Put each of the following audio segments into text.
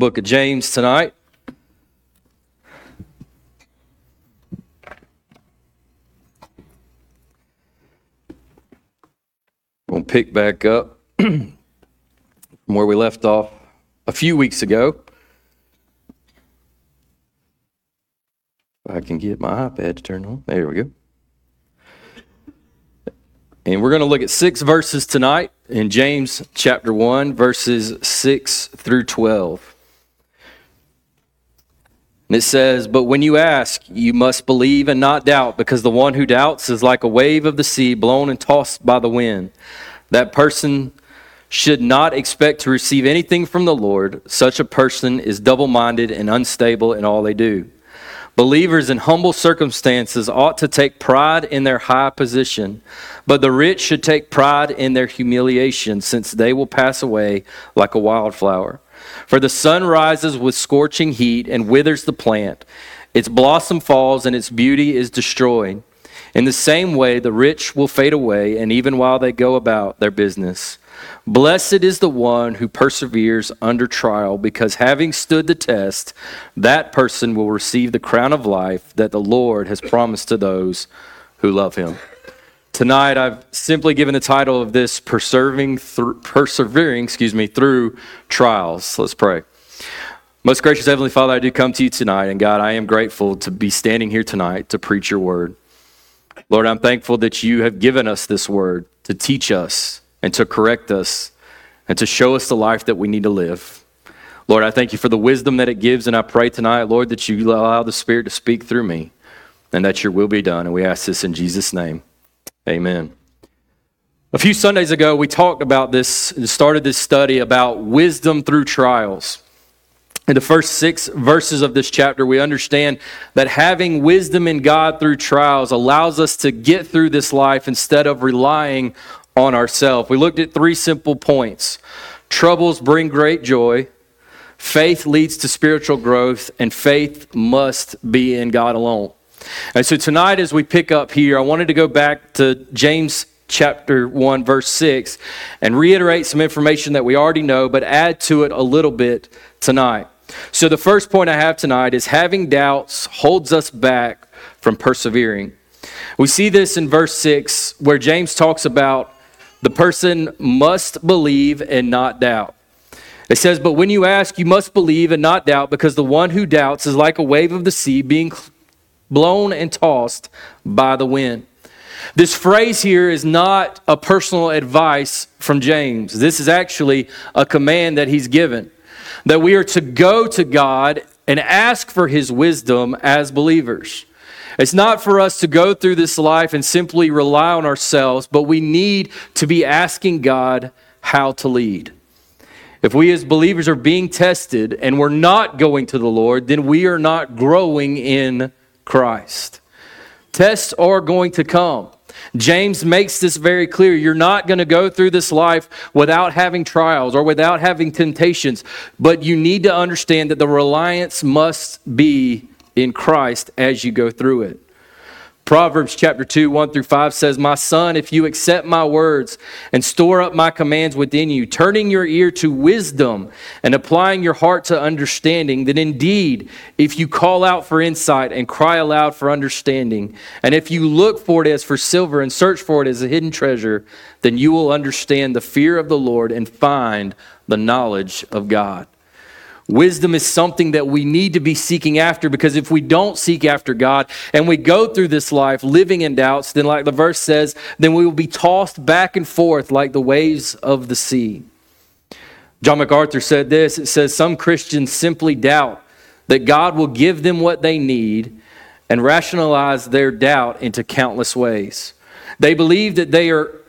book of James tonight. We'll pick back up from where we left off a few weeks ago. If I can get my iPad to turn on. There we go. And we're going to look at 6 verses tonight in James chapter 1, verses 6 through 12. And it says, "But when you ask, you must believe and not doubt, because the one who doubts is like a wave of the sea blown and tossed by the wind. That person should not expect to receive anything from the Lord. Such a person is double-minded and unstable in all they do. Believers in humble circumstances ought to take pride in their high position, but the rich should take pride in their humiliation, since they will pass away like a wildflower. For the sun rises with scorching heat and withers the plant. Its blossom falls and its beauty is destroyed. In the same way, the rich will fade away, and even while they go about their business. Blessed is the one who perseveres under trial, because having stood the test, that person will receive the crown of life that the Lord has promised to those who love him." Tonight, I've simply given the title of this persevering through trials. Let's pray. Most gracious Heavenly Father, I do come to you tonight, and God, I am grateful to be standing here tonight to preach your word. Lord, I'm thankful that you have given us this word to teach us and to correct us and to show us the life that we need to live. Lord, I thank you for the wisdom that it gives, and I pray tonight, Lord, that you allow the Spirit to speak through me and that your will be done. And we ask this in Jesus' name. Amen. A few Sundays ago, we talked about this and started this study about wisdom through trials. In the first 6 verses of this chapter, we understand that having wisdom in God through trials allows us to get through this life instead of relying on ourselves. We looked at 3 simple points. Troubles bring great joy. Faith leads to spiritual growth, and faith must be in God alone. And so tonight, as we pick up here, I wanted to go back to James chapter 1, verse 6, and reiterate some information that we already know, but add to it a little bit tonight. So the first point I have tonight is having doubts holds us back from persevering. We see this in verse 6, where James talks about the person must believe and not doubt. It says, "But when you ask, you must believe and not doubt, because the one who doubts is like a wave of the sea being blown and tossed by the wind." This phrase here is not a personal advice from James. This is actually a command that he's given, that we are to go to God and ask for his wisdom as believers. It's not for us to go through this life and simply rely on ourselves, but we need to be asking God how to lead. If we as believers are being tested and we're not going to the Lord, then we are not growing in Christ. Tests are going to come. James makes this very clear. You're not going to go through this life without having trials or without having temptations, but you need to understand that the reliance must be in Christ as you go through it. Proverbs chapter 2, 1-5 says, "My son, if you accept my words and store up my commands within you, turning your ear to wisdom and applying your heart to understanding, then indeed, if you call out for insight and cry aloud for understanding, and if you look for it as for silver and search for it as a hidden treasure, then you will understand the fear of the Lord and find the knowledge of God." Wisdom is something that we need to be seeking after, because if we don't seek after God and we go through this life living in doubts, then like the verse says, then we will be tossed back and forth like the waves of the sea. John MacArthur said this, it says, "Some Christians simply doubt that God will give them what they need and rationalize their doubt into countless ways. They believe they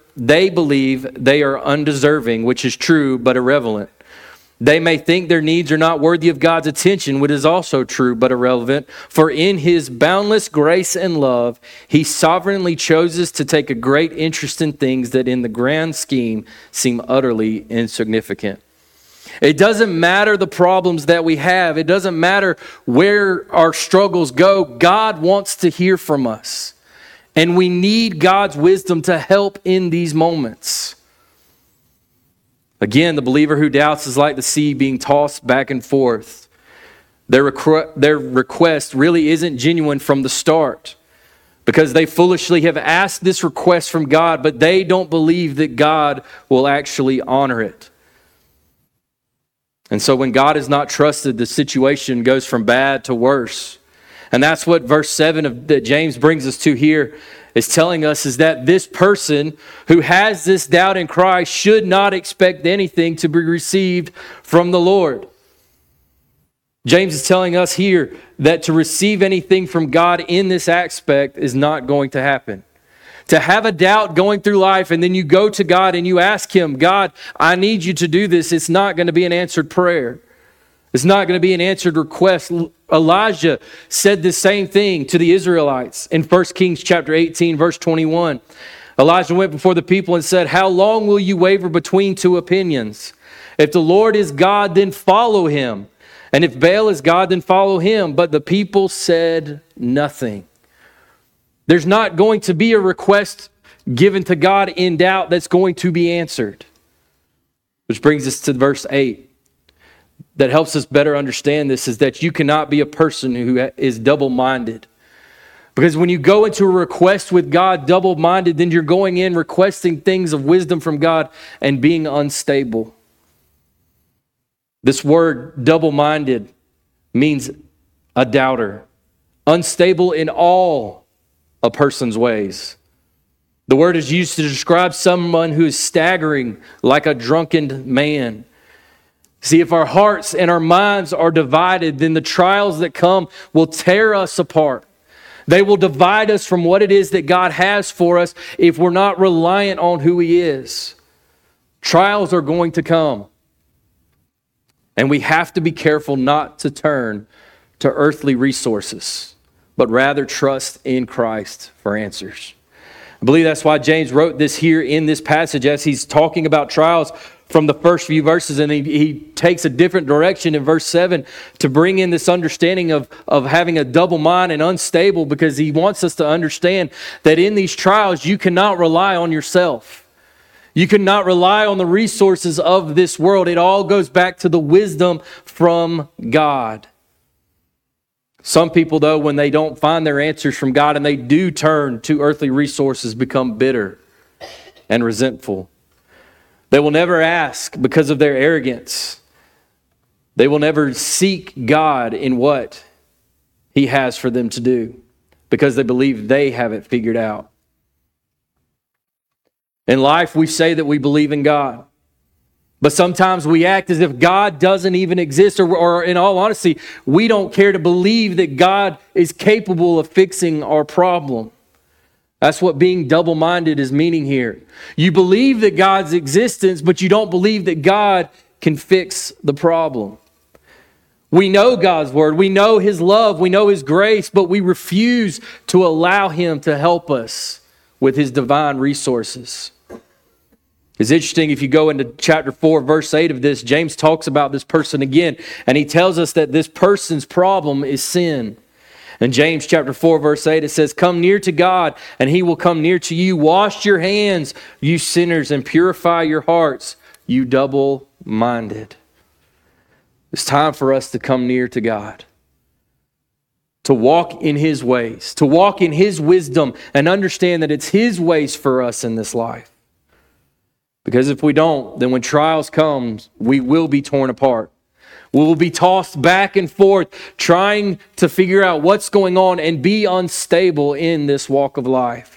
are undeserving, which is true but irrelevant. They may think their needs are not worthy of God's attention, which is also true but irrelevant. For in his boundless grace and love, he sovereignly chooses to take a great interest in things that in the grand scheme seem utterly insignificant." It doesn't matter the problems that we have. It doesn't matter where our struggles go. God wants to hear from us. And we need God's wisdom to help in these moments. Again, the believer who doubts is like the sea being tossed back and forth. Their request really isn't genuine from the start because they foolishly have asked this request from God, but they don't believe that God will actually honor it. And so when God is not trusted, the situation goes from bad to worse. And that's what verse 7 that James brings us to here is telling us, is that this person who has this doubt in Christ should not expect anything to be received from the Lord. James is telling us here that to receive anything from God in this aspect is not going to happen. To have a doubt going through life and then you go to God and you ask Him, God, I need you to do this, it's not going to be an answered prayer. It's not going to be an answered request. Elijah said the same thing to the Israelites in 1 Kings chapter 18, verse 21. Elijah went before the people and said, how long will you waver between two opinions? If the Lord is God, then follow Him. And if Baal is God, then follow him. But the people said nothing. There's not going to be a request given to God in doubt that's going to be answered. Which brings us to verse 8. That helps us better understand this, is that you cannot be a person who is double-minded. Because when you go into a request with God double-minded, then you're going in requesting things of wisdom from God and being unstable. This word double-minded means a doubter, unstable in all a person's ways. The word is used to describe someone who is staggering like a drunken man. See, if our hearts and our minds are divided, then the trials that come will tear us apart. They will divide us from what it is that God has for us if we're not reliant on who He is. Trials are going to come. And we have to be careful not to turn to earthly resources, but rather trust in Christ for answers. I believe that's why James wrote this here in this passage as he's talking about trials from the first few verses, and he takes a different direction in verse 7 to bring in this understanding of having a double mind and unstable, because he wants us to understand that in these trials you cannot rely on yourself. You cannot rely on the resources of this world. It all goes back to the wisdom from God. Some people, though, when they don't find their answers from God and they do turn to earthly resources, become bitter and resentful. They will never ask because of their arrogance. They will never seek God in what He has for them to do because they believe they have it figured out. In life, we say that we believe in God, but sometimes we act as if God doesn't even exist, or in all honesty, we don't care to believe that God is capable of fixing our problem. That's what being double-minded is meaning here. You believe that God's existence, but you don't believe that God can fix the problem. We know God's word, we know His love, we know His grace, but we refuse to allow Him to help us with His divine resources. It's interesting, if you go into chapter 4, verse 8 of this, James talks about this person again, and he tells us that this person's problem is sin. In James chapter 4, verse 8, it says, "Come near to God, and He will come near to you. Wash your hands, you sinners, and purify your hearts, you double-minded." It's time for us to come near to God, to walk in His ways, to walk in His wisdom, and understand that it's His ways for us in this life. Because if we don't, then when trials come, we will be torn apart. We will be tossed back and forth, trying to figure out what's going on and be unstable in this walk of life.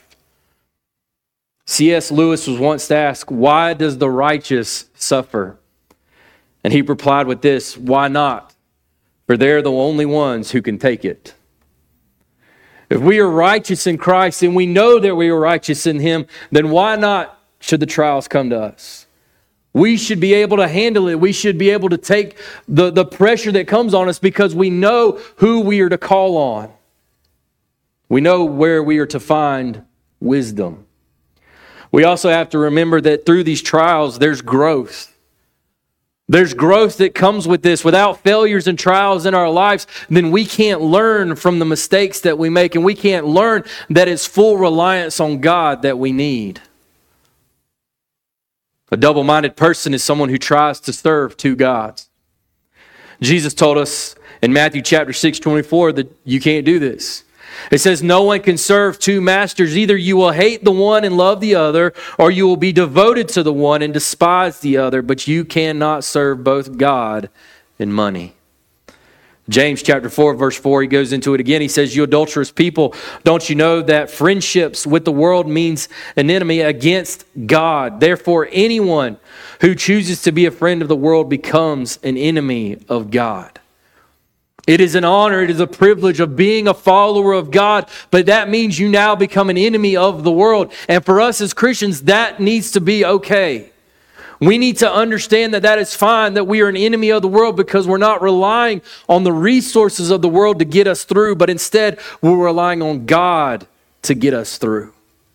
C.S. Lewis was once asked, "Why does the righteous suffer?" And he replied with this, "Why not? For they're the only ones who can take it." If we are righteous in Christ and we know that we are righteous in Him, then why not should the trials come to us? We should be able to handle it. We should be able to take the pressure that comes on us because we know who we are to call on. We know where we are to find wisdom. We also have to remember that through these trials, there's growth. There's growth that comes with this. Without failures and trials in our lives, then we can't learn from the mistakes that we make, and we can't learn that it's full reliance on God that we need. A double-minded person is someone who tries to serve two gods. Jesus told us in Matthew chapter 6:24 that you can't do this. It says, no one can serve two masters. Either you will hate the one and love the other, or you will be devoted to the one and despise the other, but you cannot serve both God and money. James chapter 4, verse 4, he goes into it again. He says, you adulterous people, don't you know that friendships with the world means an enemy against God? Therefore, anyone who chooses to be a friend of the world becomes an enemy of God. It is an honor, it is a privilege of being a follower of God, but that means you now become an enemy of the world. And for us as Christians, that needs to be okay. We need to understand that that is fine, that we are an enemy of the world because we're not relying on the resources of the world to get us through, but instead we're relying on God to get us through.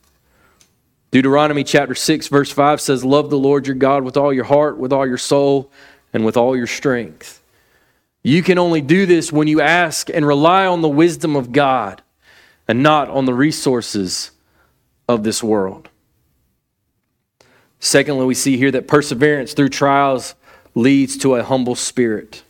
Deuteronomy chapter 6, verse 5 says, love the Lord your God with all your heart, with all your soul, and with all your strength. You can only do this when you ask and rely on the wisdom of God and not on the resources of this world. Secondly, we see here that perseverance through trials leads to a humble spirit.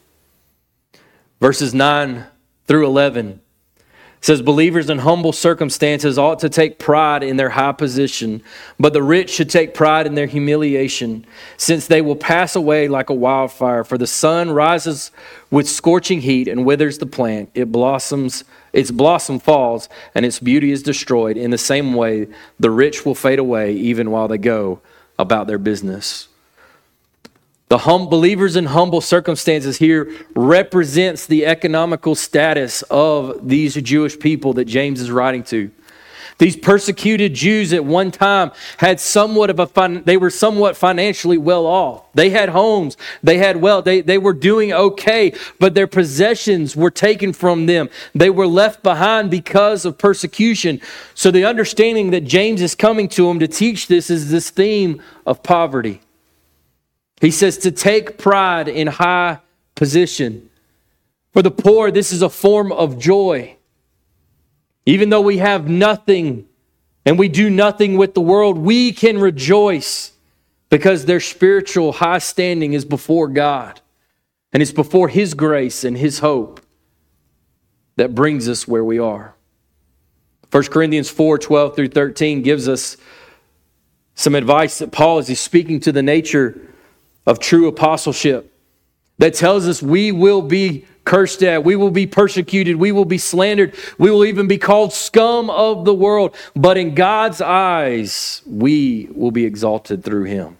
Verses 9 through 11 says, believers in humble circumstances ought to take pride in their high position, but the rich should take pride in their humiliation, since they will pass away like a wildfire. For the sun rises with scorching heat and withers the plant. Its blossom falls, and its beauty is destroyed. In the same way, the rich will fade away even while they go about their business. The believers in humble circumstances here represents the economical status of these Jewish people that James is writing to. These persecuted Jews at one time had they were somewhat financially well off. They had homes, they had wealth, they were doing okay, but their possessions were taken from them. They were left behind because of persecution. So the understanding that James is coming to them to teach this is this theme of poverty. He says to take pride in high position. For the poor, this is a form of joy. Even though we have nothing and we do nothing with the world, we can rejoice because their spiritual high standing is before God. And it's before His grace and His hope that brings us where we are. 1 Corinthians 4:12 through 13 gives us some advice that Paul, as he's speaking to the nature of true apostleship, that tells us we will be cursed at, we will be persecuted, we will be slandered, we will even be called scum of the world. But in God's eyes, we will be exalted through Him.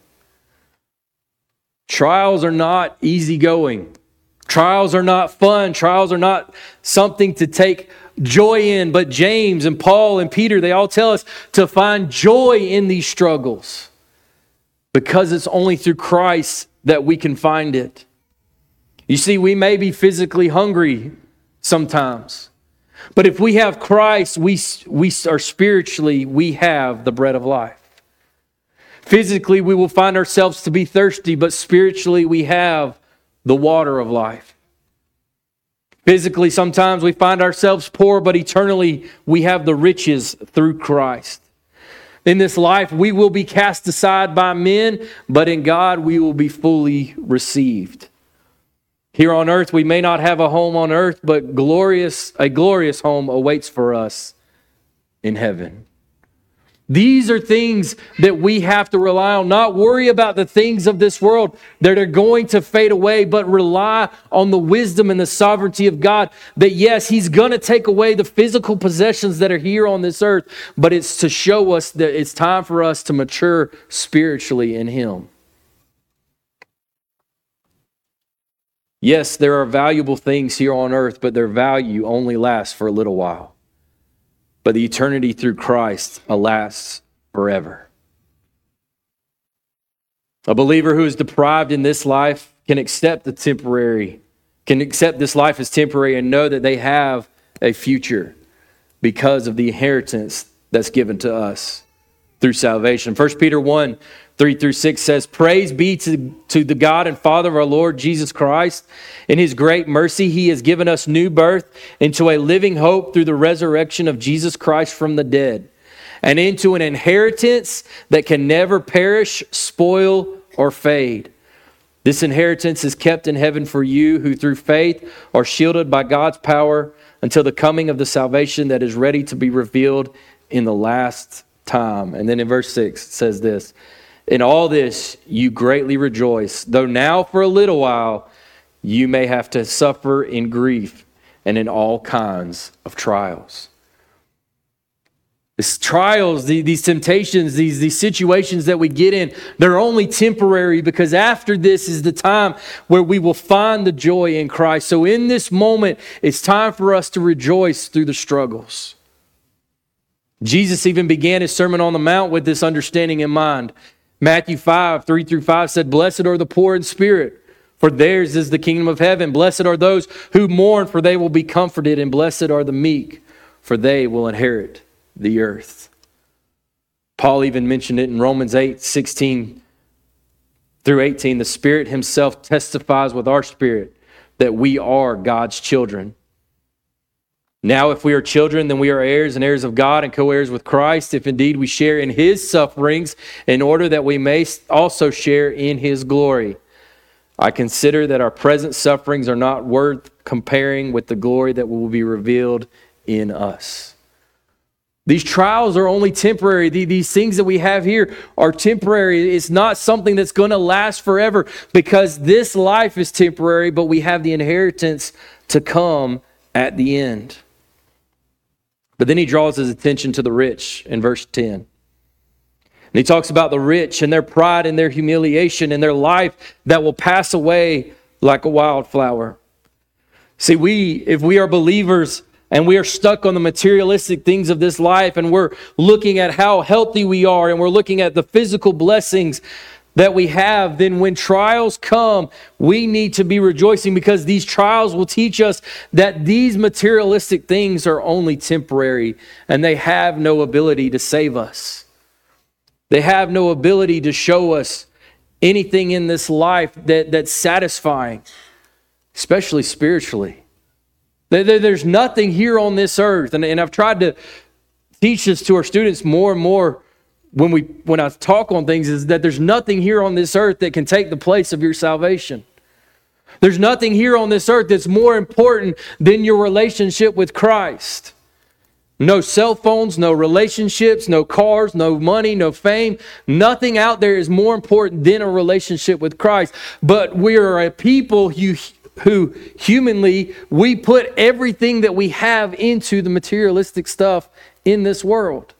Trials are not easygoing. Trials are not fun. Trials are not something to take joy in. But James and Paul and Peter, they all tell us to find joy in these struggles, because it's only through Christ that we can find it. You see, we may be physically hungry sometimes, but if we have Christ, we are spiritually, we have the bread of life. Physically, we will find ourselves to be thirsty, but spiritually, we have the water of life. Physically, sometimes we find ourselves poor, but eternally, we have the riches through Christ. In this life, we will be cast aside by men, but in God, we will be fully received. Here on earth, we may not have a home on earth, but a glorious home awaits for us in heaven. These are things that we have to rely on. Not worry about the things of this world that are going to fade away, but rely on the wisdom and the sovereignty of God. That yes, He's going to take away the physical possessions that are here on this earth, but it's to show us that it's time for us to mature spiritually in Him. Yes, there are valuable things here on earth, but their value only lasts for a little while. But the eternity through Christ lasts forever. A believer who is deprived in this life can accept this life as temporary and know that they have a future because of the inheritance that's given to us through salvation. 1 Peter 1:3-6 says, praise be to the God and Father of our Lord Jesus Christ. In His great mercy, He has given us new birth into a living hope through the resurrection of Jesus Christ from the dead, and into an inheritance that can never perish, spoil, or fade. This inheritance is kept in heaven for you who through faith are shielded by God's power until the coming of the salvation that is ready to be revealed in the last time. And then in verse 6 it says this, in all this you greatly rejoice, though now for a little while you may have to suffer in grief and in all kinds of trials. These trials, these temptations, these situations that we get in, they're only temporary because after this is the time where we will find the joy in Christ. So in this moment, it's time for us to rejoice through the struggles. Jesus even began his Sermon on the Mount with this understanding in mind. Matthew 5, 3-5 said, blessed are the poor in spirit, for theirs is the kingdom of heaven. Blessed are those who mourn, for they will be comforted. And blessed are the meek, for they will inherit the earth. Paul even mentioned it in Romans 8:16-18. The Spirit himself testifies with our spirit that we are God's children. Now, if we are children, then we are heirs and heirs of God and co-heirs with Christ, if indeed we share in his sufferings, in order that we may also share in his glory. I consider that our present sufferings are not worth comparing with the glory that will be revealed in us. These trials are only temporary. These things that we have here are temporary. It's not something that's going to last forever because this life is temporary, but we have the inheritance to come at the end. But then he draws his attention to the rich in verse 10. And he talks about the rich and their pride and their humiliation and their life that will pass away like a wildflower. See, if we are believers and we are stuck on the materialistic things of this life and we're looking at how healthy we are and we're looking at the physical blessings that we have, then when trials come, we need to be rejoicing because these trials will teach us that these materialistic things are only temporary and they have no ability to save us. They have no ability to show us anything in this life that's satisfying, especially spiritually. There's nothing here on this earth, and I've tried to teach this to our students more and more when I talk on things, is that there's nothing here on this earth that can take the place of your salvation. There's nothing here on this earth that's more important than your relationship with Christ. No cell phones, no relationships, no cars, no money, no fame. Nothing out there is more important than a relationship with Christ. But we are a people who humanly, we put everything that we have into the materialistic stuff in this world.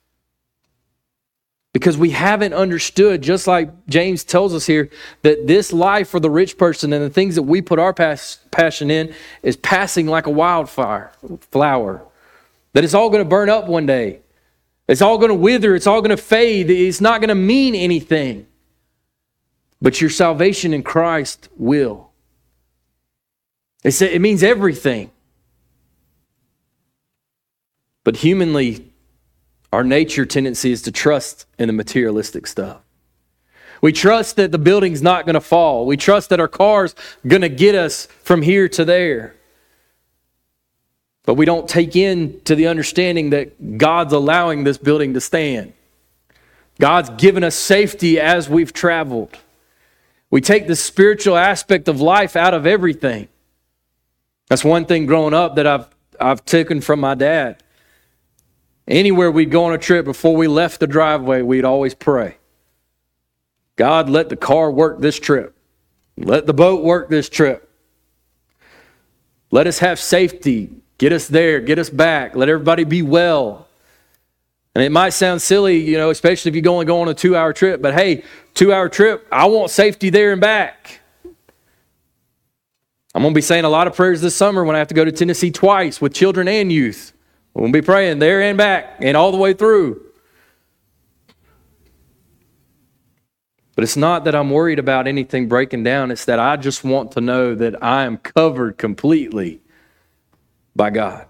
Because we haven't understood, just like James tells us here, that this life for the rich person and the things that we put our passion in is passing like a wildfire, flower. That it's all going to burn up one day. It's all going to wither. It's all going to fade. It's not going to mean anything. But your salvation in Christ will. It means everything. But humanly, our nature tendency is to trust in the materialistic stuff. We trust that the building's not going to fall. We trust that our car's going to get us from here to there. But we don't take into the understanding that God's allowing this building to stand. God's given us safety as we've traveled. We take the spiritual aspect of life out of everything. That's one thing growing up that I've taken from my dad. Anywhere we'd go on a trip, before we left the driveway, we'd always pray. God, let the car work this trip. Let the boat work this trip. Let us have safety. Get us there. Get us back. Let everybody be well. And it might sound silly, especially if you're going to go on a 2-hour trip. But hey, 2-hour trip, I want safety there and back. I'm going to be saying a lot of prayers this summer when I have to go to Tennessee twice with children and youth. We'll be praying there and back and all the way through. But it's not that I'm worried about anything breaking down. It's that I just want to know that I am covered completely by God.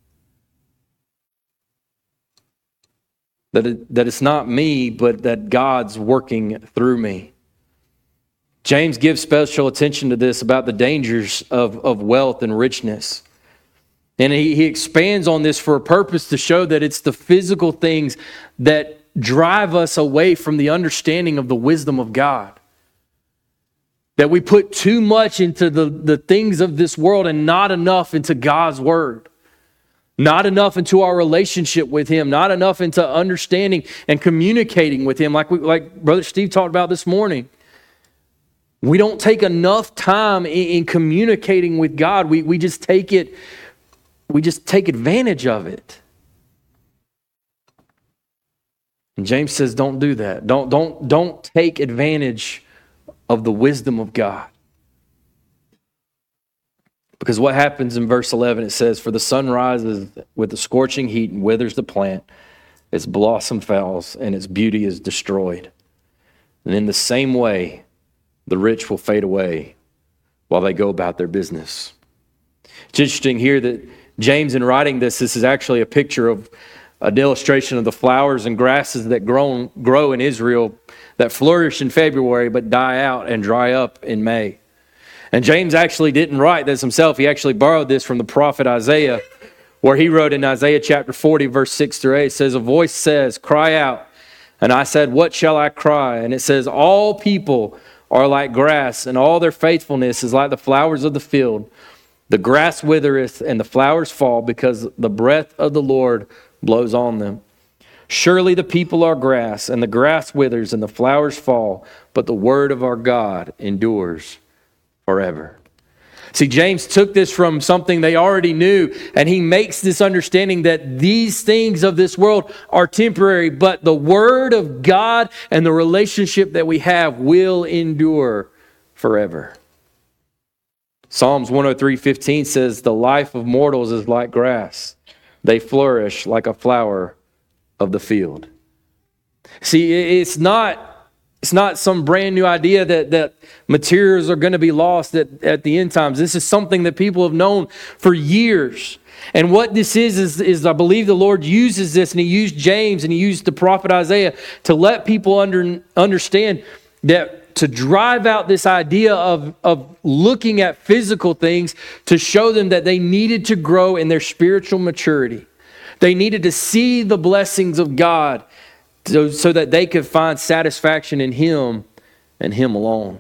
That it's not me, but that God's working through me. James gives special attention to this about the dangers of wealth and richness. And he expands on this for a purpose to show that it's the physical things that drive us away from the understanding of the wisdom of God. That we put too much into the things of this world and not enough into God's word. Not enough into our relationship with Him. Not enough into understanding and communicating with Him like Brother Steve talked about this morning. We don't take enough time in communicating with God. We just take advantage of it. And James says, don't do that. Don't take advantage of the wisdom of God. Because what happens in verse 11, it says, "For the sun rises with a scorching heat and withers the plant, its blossom fails, and its beauty is destroyed. And in the same way, the rich will fade away while they go about their business." It's interesting here that James, in writing this is actually a picture of an illustration of the flowers and grasses that grow in Israel that flourish in February but die out and dry up in May. And James actually didn't write this himself. He actually borrowed this from the prophet Isaiah, where he wrote in Isaiah chapter 40, verse 6 through 8, it says, "A voice says, 'Cry out.' And I said, 'What shall I cry?' And it says, 'All people are like grass, and all their faithfulness is like the flowers of the field. The grass withereth, and the flowers fall, because the breath of the Lord blows on them. Surely the people are grass, and the grass withers, and the flowers fall, but the word of our God endures forever." See, James took this from something they already knew, and he makes this understanding that these things of this world are temporary, but the word of God and the relationship that we have will endure forever. Psalms 103:15 says, "The life of mortals is like grass. They flourish like a flower of the field." See, it's not some brand new idea that materials are going to be lost at the end times. This is something that people have known for years. And what this is I believe the Lord uses this, and He used James and He used the prophet Isaiah to let people understand that, to drive out this idea of looking at physical things, to show them that they needed to grow in their spiritual maturity. They needed to see the blessings of God so that they could find satisfaction in Him and Him alone.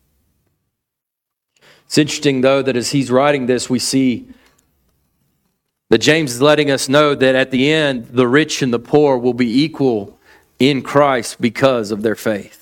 It's interesting, though, that as he's writing this, we see that James is letting us know that at the end, the rich and the poor will be equal in Christ because of their faith.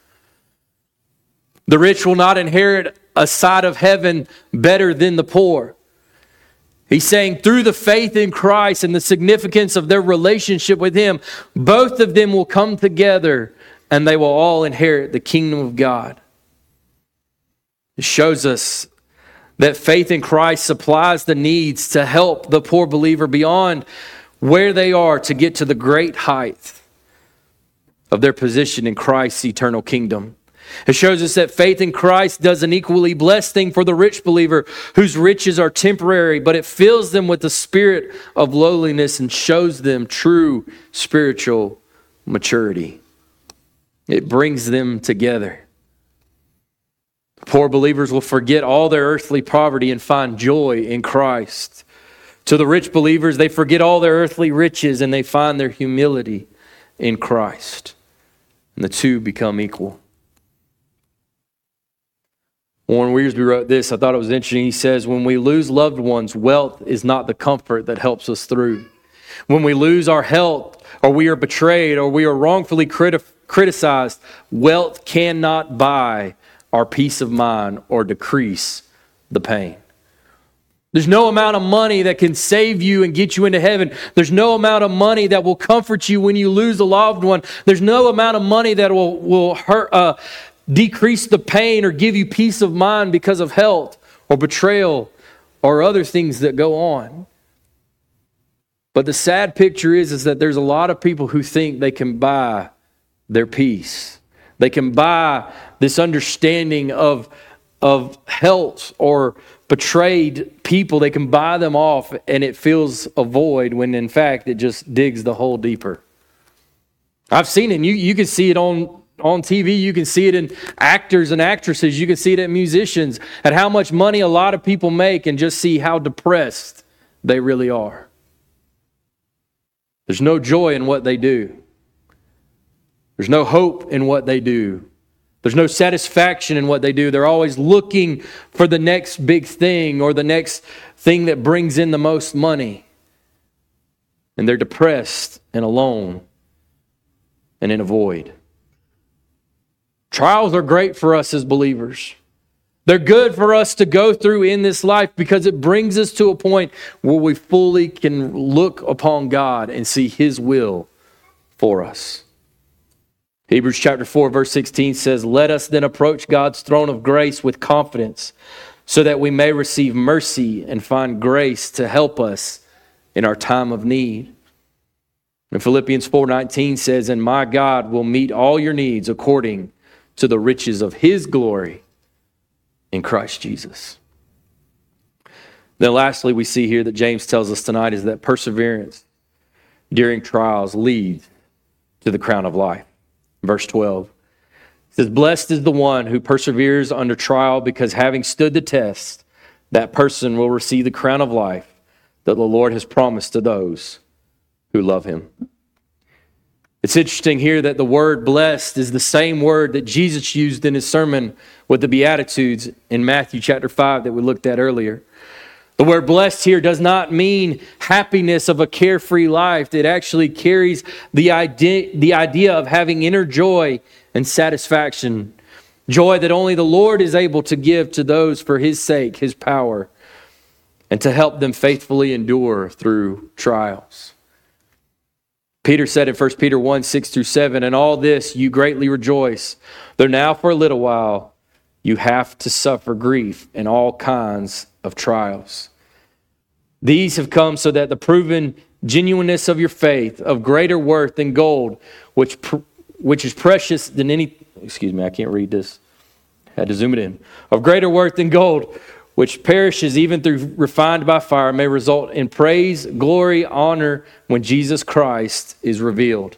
The rich will not inherit a side of heaven better than the poor. He's saying through the faith in Christ and the significance of their relationship with Him, both of them will come together and they will all inherit the kingdom of God. It shows us that faith in Christ supplies the needs to help the poor believer beyond where they are to get to the great height of their position in Christ's eternal kingdom. It shows us that faith in Christ does an equally blessed thing for the rich believer whose riches are temporary, but it fills them with the spirit of lowliness and shows them true spiritual maturity. It brings them together. Poor believers will forget all their earthly poverty and find joy in Christ. To the rich believers, they forget all their earthly riches and they find their humility in Christ. And the two become equal. Warren Wiersbe wrote this. I thought it was interesting. He says, "When we lose loved ones, wealth is not the comfort that helps us through. When we lose our health, or we are betrayed, or we are wrongfully criticized, wealth cannot buy our peace of mind or decrease the pain." There's no amount of money that can save you and get you into heaven. There's no amount of money that will comfort you when you lose a loved one. There's no amount of money that will hurt, decrease the pain or give you peace of mind because of health or betrayal or other things that go on. But the sad picture is that there's a lot of people who think they can buy their peace. They can buy this understanding of health or betrayed people. They can buy them off and it fills a void when in fact it just digs the hole deeper. I've seen it. You can see it on TV, you can see it in actors and actresses, you can see it in musicians, at how much money a lot of people make and just see how depressed they really are. There's no joy in what they do. There's no hope in what they do. There's no satisfaction in what they do. They're always looking for the next big thing or the next thing that brings in the most money. And they're depressed and alone and in a void. Trials are great for us as believers. They're good for us to go through in this life because it brings us to a point where we fully can look upon God and see His will for us. Hebrews chapter 4, verse 16 says, "Let us then approach God's throne of grace with confidence, so that we may receive mercy and find grace to help us in our time of need." And Philippians 4:19 says, "And my God will meet all your needs according to the riches of His glory in Christ Jesus." Then lastly, we see here that James tells us tonight is that perseverance during trials leads to the crown of life. Verse 12 says, "Blessed is the one who perseveres under trial, because having stood the test, that person will receive the crown of life that the Lord has promised to those who love Him." It's interesting here that the word blessed is the same word that Jesus used in His sermon with the Beatitudes in Matthew chapter 5 that we looked at earlier. The word blessed here does not mean happiness of a carefree life. It actually carries the idea of having inner joy and satisfaction. Joy that only the Lord is able to give to those for His sake, His power, and to help them faithfully endure through trials. Peter said in 1 Peter 1, 6-7, "In all this you greatly rejoice, though now for a little while you have to suffer grief and all kinds of trials. These have come so that the proven genuineness of your faith, of greater worth than gold, which is precious than any," I can't read this. Had to zoom it in. "Of greater worth than gold, which perishes even through refined by fire, may result in praise, glory, honor when Jesus Christ is revealed."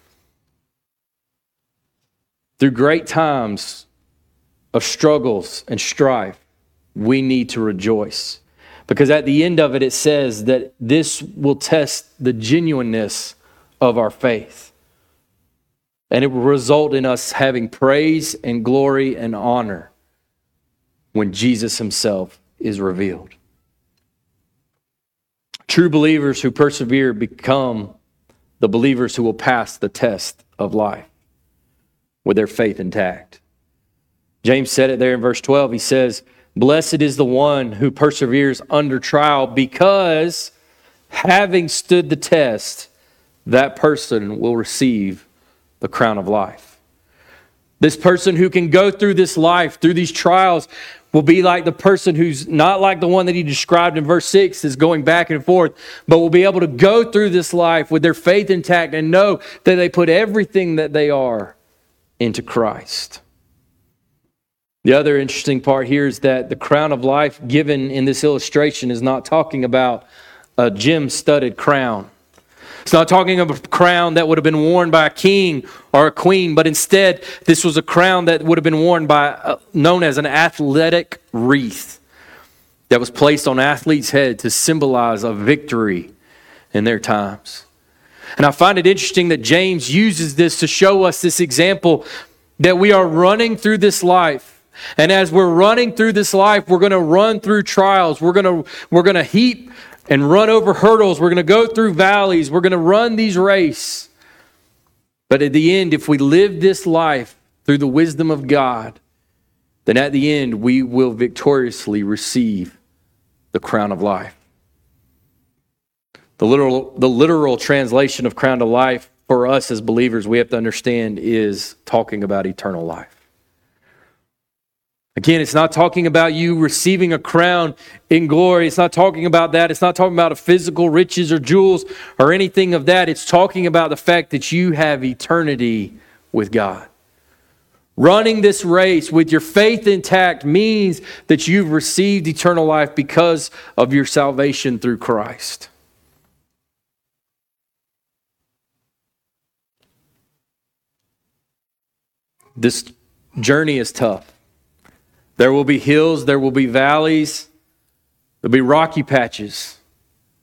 Through great times of struggles and strife, we need to rejoice. Because at the end of it, it says that this will test the genuineness of our faith. And it will result in us having praise and glory and honor when Jesus Himself is revealed. True believers who persevere become the believers who will pass the test of life with their faith intact. James said it there in verse 12. He says, "Blessed is the one who perseveres under trial, because having stood the test, that person will receive the crown of life." This person who can go through this life, through these trials, will be like the person who's not like the one that he described in verse 6, is going back and forth, but will be able to go through this life with their faith intact and know that they put everything that they are into Christ. The other interesting part here is that the crown of life given in this illustration is not talking about a gem-studded crown. It's not talking of a crown that would have been worn by a king or a queen, but instead, this was a crown that would have been worn by, known as an athletic wreath that was placed on athletes' head to symbolize a victory in their times. And I find it interesting that James uses this to show us this example that we are running through this life. And as we're running through this life, we're going to run through trials. We're going to heap and run over hurdles. We're going to go through valleys. We're going to run these race. But at the end, if we live this life through the wisdom of God, then at the end, we will victoriously receive the crown of life. The literal translation of crown of life for us as believers, we have to understand, is talking about eternal life. Again, it's not talking about you receiving a crown in glory. It's not talking about that. It's not talking about a physical riches or jewels or anything of that. It's talking about the fact that you have eternity with God. Running this race with your faith intact means that you've received eternal life because of your salvation through Christ. This journey is tough. There will be hills, there will be valleys, there'll be rocky patches.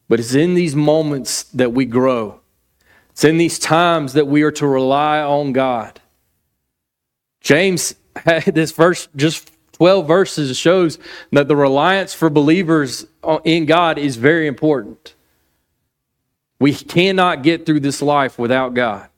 But it's in these moments that we grow. It's in these times that we are to rely on God. James had this verse, just 12 verses, shows that the reliance for believers in God is very important. We cannot get through this life without God.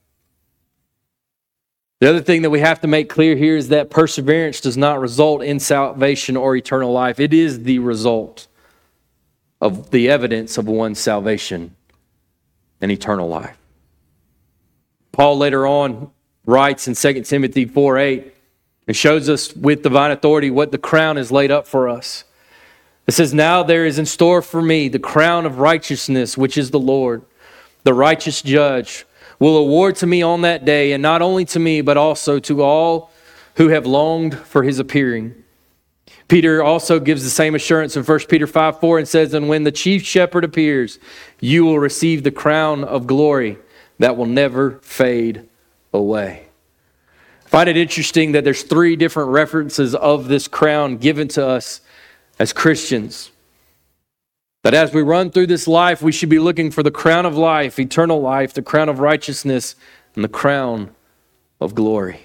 The other thing that we have to make clear here is that perseverance does not result in salvation or eternal life. It is the result of the evidence of one's salvation and eternal life. Paul later on writes in 2 Timothy 4:8 and shows us with divine authority what the crown is laid up for us. It says, "Now there is in store for me the crown of righteousness, which is the Lord, the righteous judge, will award to me on that day, and not only to me, but also to all who have longed for his appearing." Peter also gives the same assurance in 1 Peter 5:4 and says, "And when the chief shepherd appears, you will receive the crown of glory that will never fade away." I find it interesting that there's 3 different references of this crown given to us as Christians. That as we run through this life, we should be looking for the crown of life, eternal life, the crown of righteousness, and the crown of glory.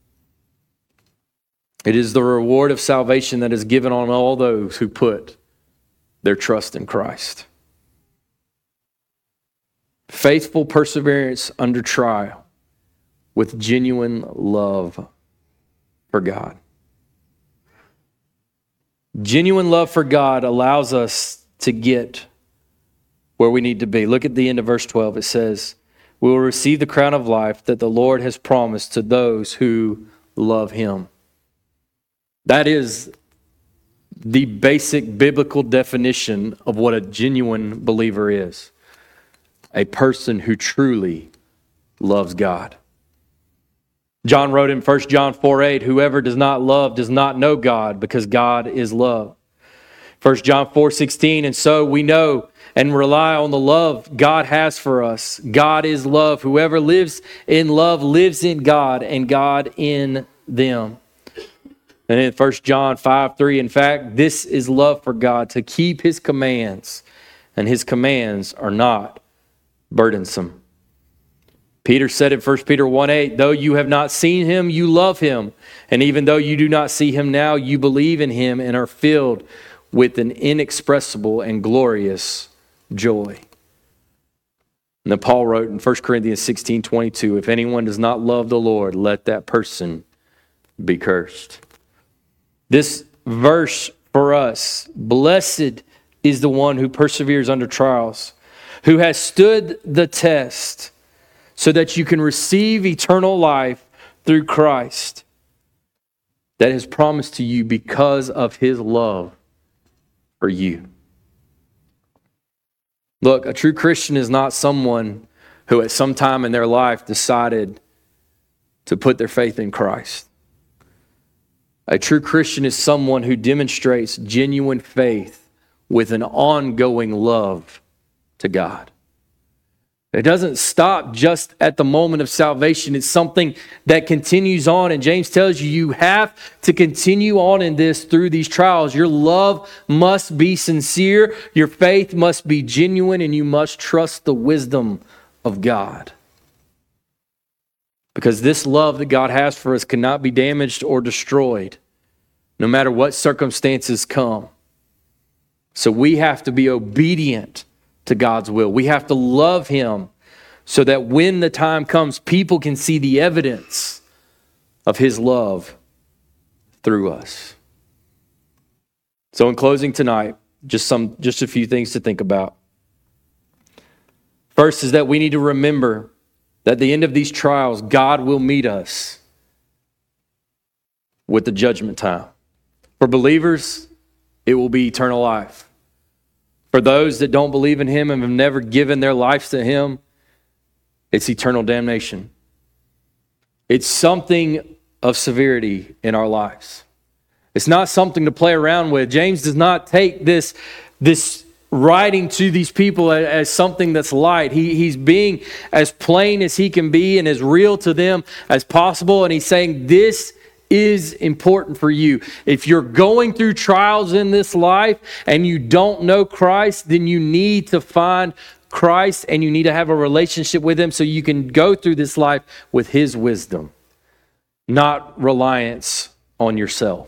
It is the reward of salvation that is given on all those who put their trust in Christ. Faithful perseverance under trial with genuine love for God. Genuine love for God allows us to get where we need to be. Look at the end of verse 12. It says, "We will receive the crown of life that the Lord has promised to those who love him." That is the basic biblical definition of what a genuine believer is. A person who truly loves God. John wrote in 1 John 4:8, "Whoever does not love does not know God, because God is love." 1 John 4:16, "And so we know and rely on the love God has for us. God is love. Whoever lives in love lives in God, and God in them." And in 1 John 5:3, "In fact, this is love for God, to keep his commands, and his commands are not burdensome." Peter said in 1 Peter 1:8, "Though you have not seen him, you love him. And even though you do not see him now, you believe in him and are filled with an inexpressible and glorious joy." And then Paul wrote in 1 Corinthians 16:22, "If anyone does not love the Lord, let that person be cursed." This verse for us, "Blessed is the one who perseveres under trials, who has stood the test, so that you can receive eternal life through Christ, that is promised to you because of his love for you." Look, a true Christian is not someone who at some time in their life decided to put their faith in Christ. A true Christian is someone who demonstrates genuine faith with an ongoing love to God. It doesn't stop just at the moment of salvation. It's something that continues on. And James tells you, you have to continue on in this through these trials. Your love must be sincere. Your faith must be genuine. And you must trust the wisdom of God. Because this love that God has for us cannot be damaged or destroyed, no matter what circumstances come. So we have to be obedient to God's will. We have to love him so that when the time comes, people can see the evidence of his love through us. So in closing tonight, just a few things to think about. First is that we need to remember that at the end of these trials, God will meet us with the judgment time. For believers, it will be eternal life. For those that don't believe in him and have never given their lives to him, it's eternal damnation. It's something of severity in our lives. It's not something to play around with. James does not take this writing to these people as something that's light. He's being as plain as he can be and as real to them as possible. And he's saying this is important for you. If you're going through trials in this life and you don't know Christ, then you need to find Christ and you need to have a relationship with him so you can go through this life with his wisdom, not reliance on yourself.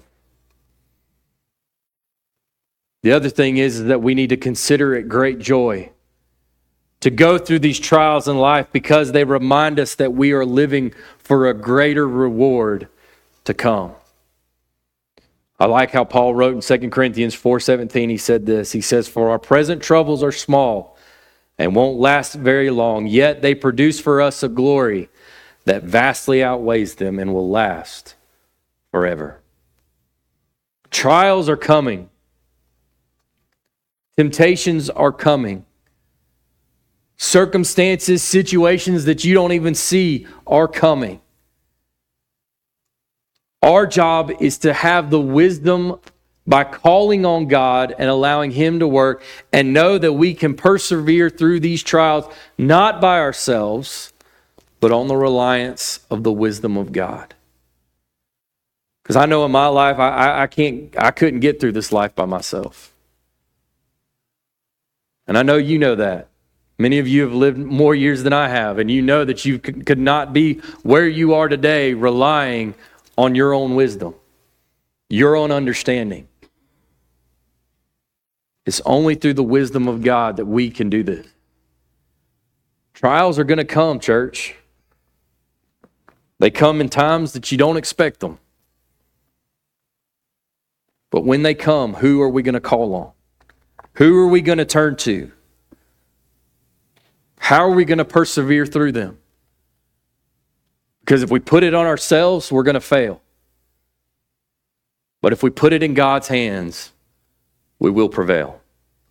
The other thing is that we need to consider it great joy to go through these trials in life because they remind us that we are living for a greater reward to come. I like how Paul wrote in 2 Corinthians 4:17, he said this. He says, "For our present troubles are small and won't last very long, yet they produce for us a glory that vastly outweighs them and will last forever." Trials are coming. Temptations are coming. Circumstances, situations that you don't even see are coming. Our job is to have the wisdom by calling on God and allowing him to work and know that we can persevere through these trials, not by ourselves, but on the reliance of the wisdom of God. Because I know in my life, I couldn't get through this life by myself. And I know you know that. Many of you have lived more years than I have, and you know that you could not be where you are today relying on your own wisdom, your own understanding. It's only through the wisdom of God that we can do this. Trials are going to come, church. They come in times that you don't expect them. But when they come, who are we going to call on? Who are we going to turn to? How are we going to persevere through them? Because if we put it on ourselves, we're going to fail. But if we put it in God's hands, we will prevail.